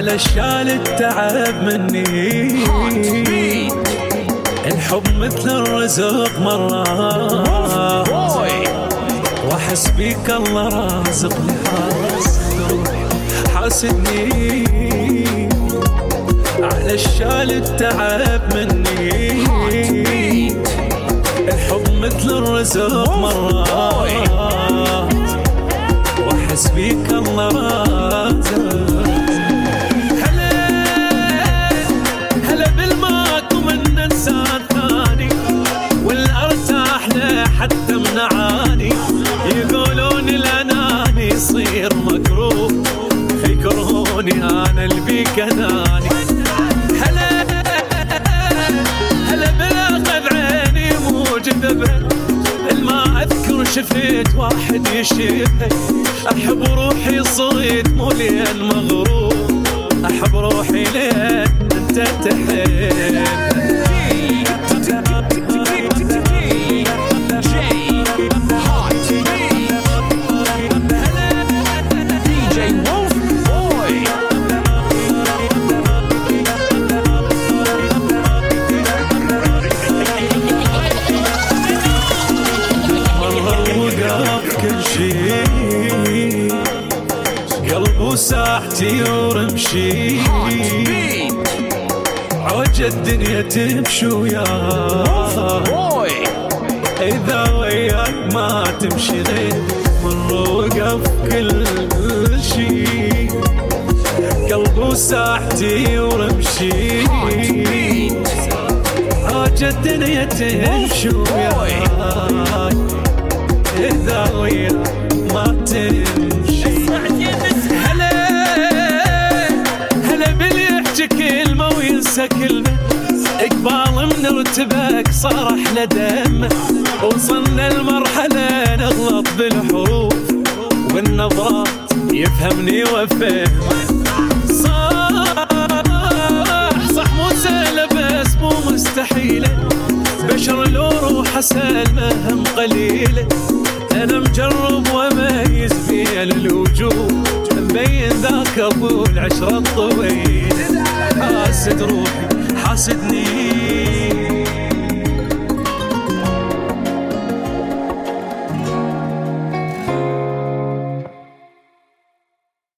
على شال التعب مني. الحب مثل الرزق مرة، واحس بيك الله رازقني، حاسدني على الشال التعب مني. الحب مثل الرزق مرة، واحس بيك الله رازق. هلا بالماك ومن انسان ثاني، ولا ارتاح له حتى منعاني. يقولون الاناني يصير مكروه، يكرهوني انا اللي بيك اناني. هلا بالاخذ عيني مو جذبه، الما اذكر شفت واحد يشبه. احب روحي صيد مو لين مغرور، احب روحي لين انت تحب. قلبه ساحتي ورمشي، عوج الدنيا تمشي وياه. إذا وياك ما تمشي غير من وقف كل شي. قلبه ساحتي ورمشي، عوج الدنيا تمشي وياه. إذا وياك ما تمشي. هلا باللي يحكي كلمة وينسى كلمة، اقبال من ارتباك صار احلى دمه. وصلنا لمرحلة نغلط بالحروف، والنظرات يفهمني وافهمه. صح مو سهلة بس مو مستحيلة، بشر لو روح سلمة قليلة. أنا مجرب وميز بين الوجوه، مبين ذاك أبو العشرة الطويل. حاسد روحي حاسدني